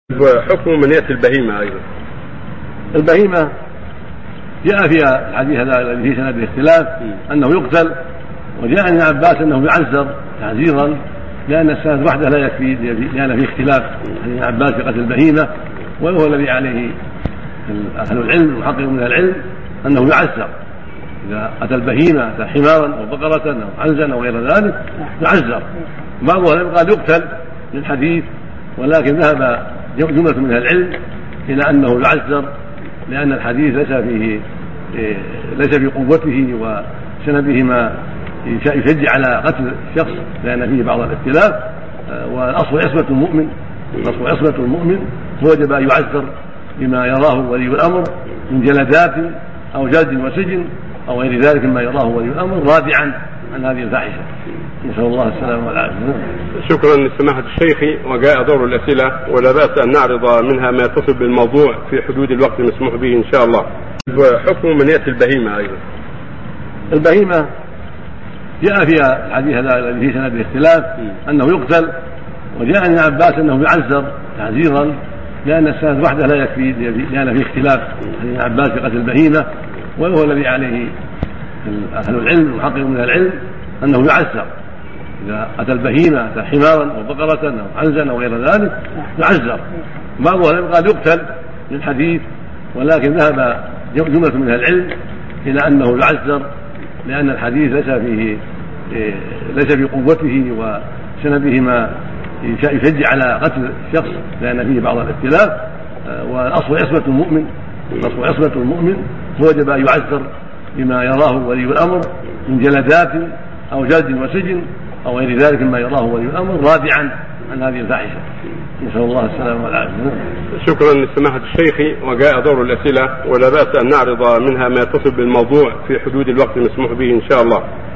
وحكم من يأتي البهيمة أيضا. البهيمة جاء فيها الحديث هذا الذي فيه سند الاختلاف أنه يقتل، وجاء عن ابن عباس أنه يعزر تعزيرا لأن السند وحده لا يكفي لأن فيه اختلاف عن ابن عباس في قتل البهيمة، وهو الذي عليه أهل العلم وحقق من العلم أنه يعزر إذا أتى البهيمة أتى حمارا أو بقرة أو عنزا أو غير ذلك يعزر. بعضهم قال يقتل للحديث، ولكن ذهب جملة من العلم إلى أنه يعزر لأن الحديث ليس في قوته وسنده ما يشجع على قتل الشخص، لأن فيه بعض الاختلاف، والأصل عصمة المؤمن فوجب أن يعزر بما يراه ولي الأمر من جلدات أو جلد وسجن أو غير ذلك مما يراه ولي الأمر رادعا عن هذه الفاحشة. نسأل الله السلامة والعافية. شكرا لسماحة الشيخ. وجاء دور الأسئلة ولا بأس أن نعرض منها ما يتصل بالموضوع في حدود الوقت المسموح به إن شاء الله. وحكم من يأتي البهيمة أيضا. البهيمة جاء فيها الحديث هذا الذي فيه سند الاختلاف أنه يقتل، وجاء عن ابن عباس أنه يعزر تعزيرا لأن السند وحده لا يكفي لأن فيه اختلاف عن ابن عباس في قتل البهيمة، وهو الذي عليه أهل العلم وحقق من العلم أنه يعزر إذا أتى البهيمة أتى حمارا أو بقرة أو عنزا أو غير ذلك يعزر. بعضهم قال يقتل للحديث، ولكن ذهب جملة من العلم إلى أنه يعزر لأن الحديث ليس في قوته وسنده ما يشجع على قتل الشخص، لأن فيه بعض الاختلاف، والأصل عصمة المؤمن فوجب أن يعزر بما يراه ولي الأمر من جلدات أو جلد وسجن أو غير ذلك مما يراه ولي الأمر رادعا عن هذه الفاحشة. نسأل الله السلامة والعافية. شكرا لسماحة الشيخ. وجاء دور الأسئلة ولا بأس أن نعرض منها ما يتصل بالموضوع في حدود الوقت المسموح به إن شاء الله.